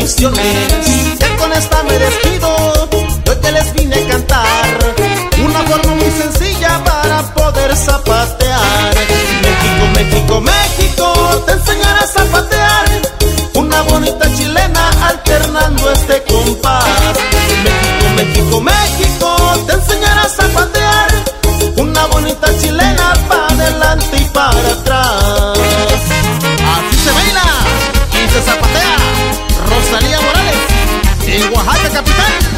canciones, que con esta me despido. Yo que les vine a cantar una forma muy sencilla para poder zapatear. México, México, México, te enseñaré a zapatear una bonita chilena alternando este compás. México, México, México, te enseñaré a zapatear una bonita chilena para adelante y para atrás. Así se baila y se zapatea Rosalía Morales en Oaxaca capital.